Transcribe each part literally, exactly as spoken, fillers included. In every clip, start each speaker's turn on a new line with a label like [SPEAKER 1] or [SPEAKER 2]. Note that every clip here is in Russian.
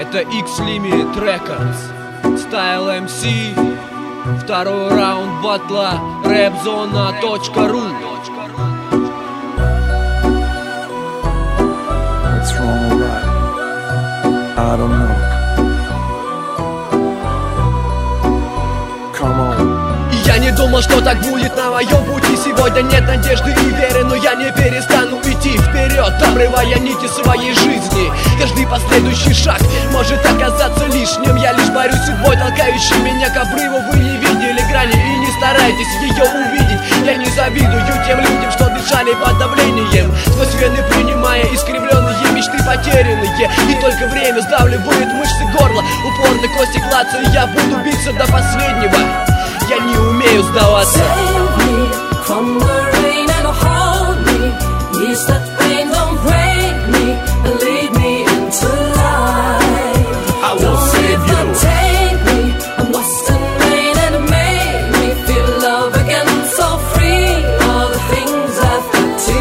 [SPEAKER 1] Это X-Limit Records, Style эм си. Второй раунд батла, рэп-зона точка ру.
[SPEAKER 2] What's wrong with that? I don't know. Come on.
[SPEAKER 1] Я не думал, что так будет на моем пути. Сегодня нет надежды и веры, но я не перестану идти вперед, обрывая нити своей жизни. Каждый последующий шаг может оказаться лишним. Я лишь борюсь с судьбой, толкающей меня к обрыву. Вы не видели грани и не старайтесь ее увидеть. Я не завидую тем людям, что дышали под давлением, сквозь вены принимая искривленные мечты потерянные. И только время сдавливает мышцы горла, упорно кости клацаю, я буду биться до последнего. Я не умею сдаваться.
[SPEAKER 3] Save me from the rain and hold me. Yes, that rain don't break me and lead me into light.
[SPEAKER 4] I will save you.
[SPEAKER 3] Take me, I'm lost in rain and make me feel love again, so free. All the things I've got to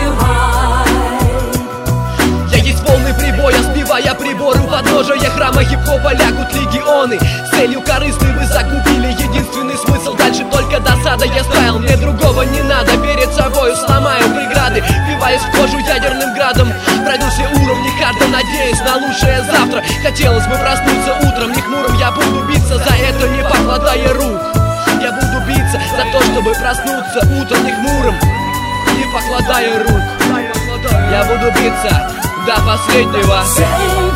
[SPEAKER 3] hide.
[SPEAKER 1] Я есть полный прибой, сбивая приборы у подножия храма хип-хопа лягут легионы. С целью корыстной вы загубили единственный смысл. Дальше только досада, я стайл, мне другого не надо. Перед собою сломаю преграды, впиваясь в кожу ядерным градом. Пройду все уровни харда, надеясь на лучшее завтра. Хотелось бы проснуться утром, не хмурым. Я буду биться за это, не покладая рук. Я буду биться за то, чтобы проснуться утром не хмурым, не покладая рук. Я буду биться до последнего.